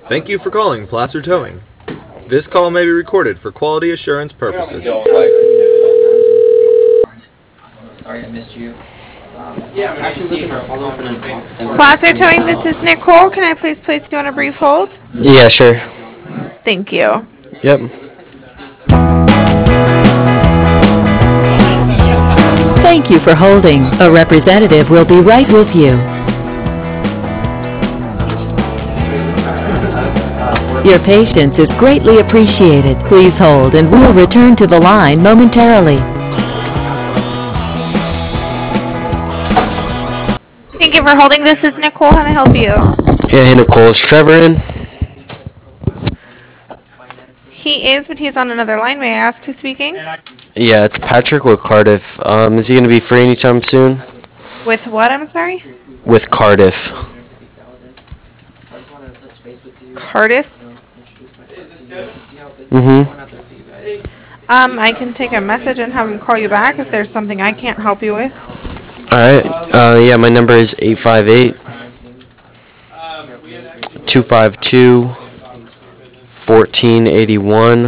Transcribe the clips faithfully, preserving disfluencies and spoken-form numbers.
Thank you for calling Placer Towing. This call may be recorded for quality assurance purposes. Sorry I missed you. Um, yeah, I'm actually looking for a follow-up and an Placer Towing, this is Nicole. Can I please place you on a brief hold? Yeah, sure. Thank you. Yep. Thank you for holding. A representative will be right with you. Your patience is greatly appreciated. Please hold and we'll return to the line momentarily. Thank you for holding. This is Nicole. How may I help you? Yeah, hey Nicole, is Trevor in? He is, but he's on another line. May I ask who's speaking? Yeah, it's Patrick with Cardiff. Um, is he going to be free anytime soon? With what, I'm sorry? With Cardiff. Cardiff? Mm-hmm. Um, I can take a message and have him call you back if there's something I can't help you with. Alright, uh, yeah, my number is eight five eight, two five two, one four eight one.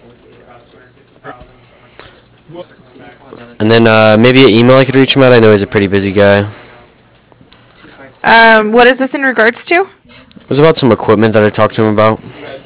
And then uh, maybe an email I could reach him at. I know he's a pretty busy guy. Um, what is this in regards to? It was about some equipment that I talked to him about.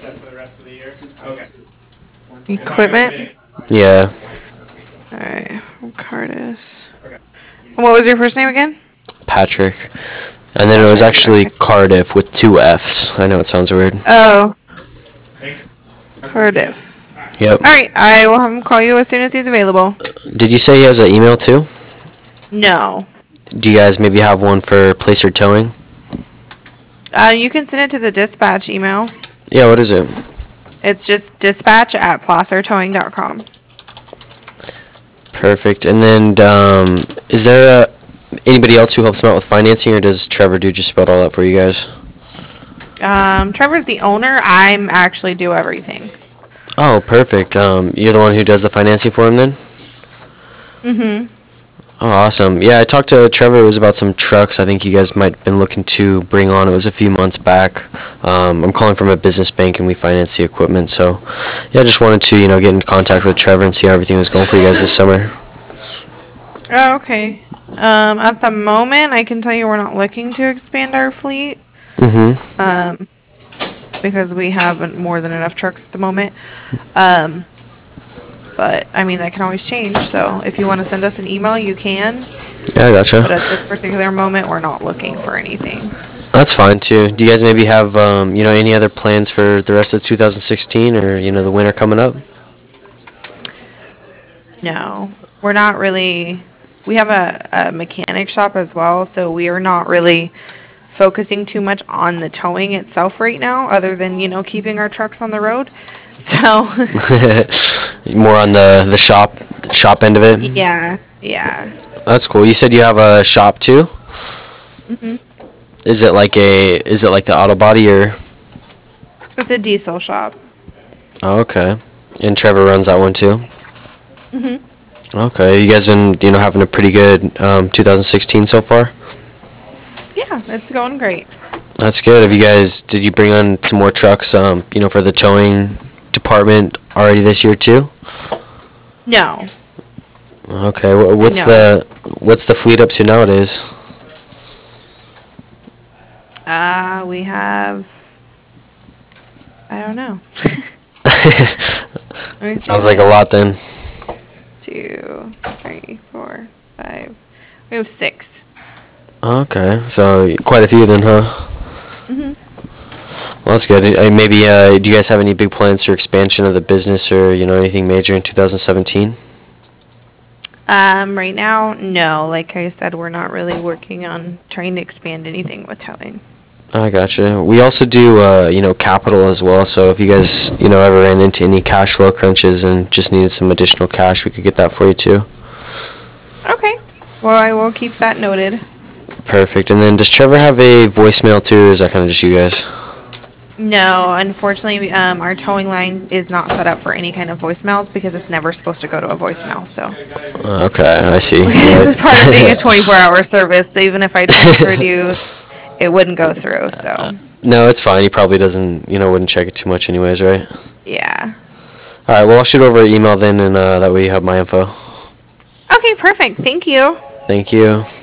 Equipment? Yeah. Alright, Cardiff. And what was your first name again? Patrick. And then it was actually Cardiff with two F's. I know it sounds weird. Oh. Cardiff. Yep. Alright, I will have him call you as soon as he's available. Did you say he has an email too? No. Do you guys maybe have one for Placer Towing? Uh, you can send it to the dispatch email. Yeah, what is it? It's just dispatch at placer towing dot com. Perfect. And then, um, is there uh, anybody else who helps him out with financing, or does Trevor do just about all that for you guys? Um, Trevor's the owner. I'm actually do everything. Oh, perfect. Um, you're the one who does the financing for him then? Mm-hmm. Oh, awesome. Yeah, I talked to Trevor. It was about some trucks I think you guys might have been looking to bring on. It was a few months back. Um, I'm calling from a business bank, and we finance the equipment. So, yeah, I just wanted to, you know, get in contact with Trevor and see how everything was going for you guys this summer. Oh, okay. Um, at the moment, I can tell you we're not looking to expand our fleet. Mm-hmm. Um, because we have more than enough trucks at the moment. Um, but, I mean, that can always change. So, if you want to send us an email, you can. Yeah, I gotcha. But at this particular moment, we're not looking for anything. That's fine, too. Do you guys maybe have, um, you know, any other plans for the rest of two thousand sixteen or, you know, the winter coming up? No. We're not really... We have a, a mechanic shop as well, so we are not really focusing too much on the towing itself right now, other than, you know, keeping our trucks on the road. So... More on the, the shop shop end of it? Yeah, yeah. That's cool. You said you have a shop, too? Mm-hmm. Is it like a, is it like the auto body, or? It's a diesel shop. Oh, okay. And Trevor runs that one, too? Mm-hmm. Okay. You guys been, you know, having a pretty good um, two thousand sixteen so far? Yeah, it's going great. That's good. Have you guys, did you bring on some more trucks, um, you know, for the towing department already this year, too? No. Okay. wh- What's No. the, what's the fleet up to nowadays? Uh, we have... I don't know. Let me see. Sounds like a lot then. Two, three, four, five. We have six. Okay. So quite a few then, huh? Mm-hmm. Well, that's good. Uh, maybe, uh, do you guys have any big plans for expansion of the business, or, you know, anything major in two thousand seventeen? Um, right now, no. Like I said, we're not really working on trying to expand anything with towing. I gotcha. We also do, uh, you know, capital as well. So if you guys, you know, ever ran into any cash flow crunches and just needed some additional cash, we could get that for you too. Okay. Well, I will keep that noted. Perfect. And then does Trevor have a voicemail too, or is that kind of just you guys? No, unfortunately, um, our towing line is not set up for any kind of voicemails because it's never supposed to go to a voicemail. So Uh, okay, I see. this is part of being a twenty-four hour service. So even if I transferred you, it wouldn't go through. So No, it's fine. He probably doesn't, you know, wouldn't check it too much anyways, right? Yeah. All right, well, I'll shoot over an email then, and uh, that way you have my info. Okay, perfect. Thank you. Thank you.